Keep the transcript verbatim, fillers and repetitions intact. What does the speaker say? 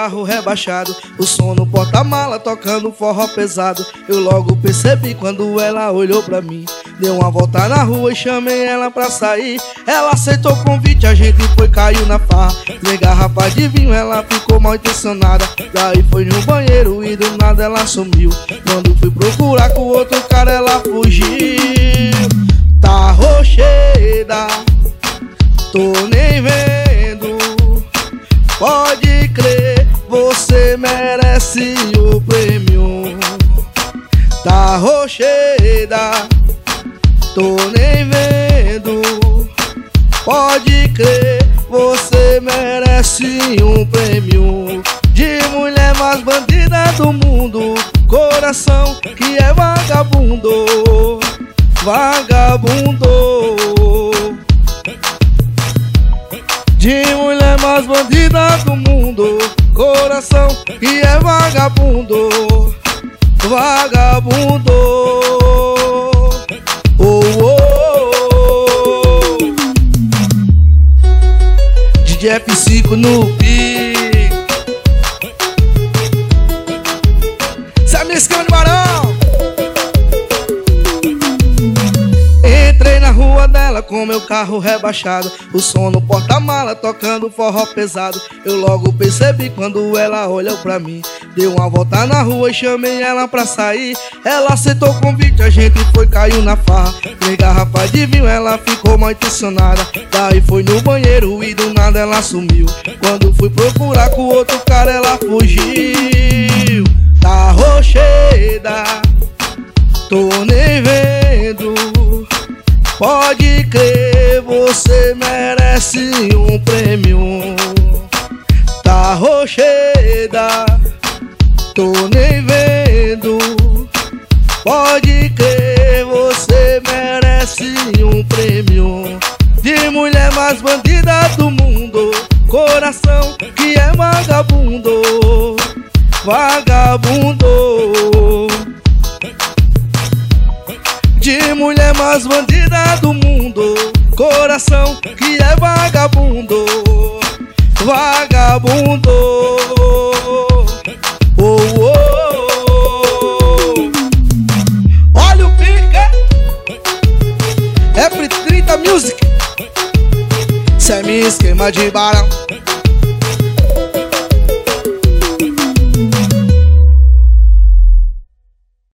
carro rebaixado, o som no porta-mala tocando forró pesado. Eu logo percebi quando ela olhou pra mim. Deu uma volta na rua e chamei ela pra sair. Ela aceitou o convite, a gente foi, caiu na farra. Dei garrafa de vinho, ela ficou mal intencionada. Daí foi no banheiro e do nada ela sumiu. Quando fui procurar com outro cara ela fugiu. Tá rocheda, tô nem vendo. Pode crer, você merece o prêmio. Tá rocheda, tô nem vendo. Pode crer, você merece um prêmio. De mulher mais bandida do mundo, coração que é vagabundo, vagabundo. De mulher mais bandida do mundo, coração que é vagabundo, vagabundo. Oh, oh, oh. D J F cinco no beat. Sabe esse cão de Barão? Entrei na rua dela com meu carro rebaixado, o som no porta-mala tocando forró pesado. Eu logo percebi quando ela olhou pra mim. Deu uma volta na rua e chamei ela pra sair. Ela aceitou o convite, a gente foi, caiu na farra. Dei garrafa de vinho, ela ficou mal intencionada. Daí foi no banheiro e do nada ela sumiu. Quando fui procurar com outro cara ela fugiu. Tá rocheda, tô nem vendo. Pode crer, você merece um prêmio. Tá rocheda, tô nem vendo. Pode crer, você merece um prêmio. De mulher mais bandida do mundo, coração que é vagabundo, vagabundo. De mulher mais bandida do mundo, coração que é vagabundo, vagabundo. Oh, oh, oh. Olha o pica, F trinta Music. Cê me esquema de barão.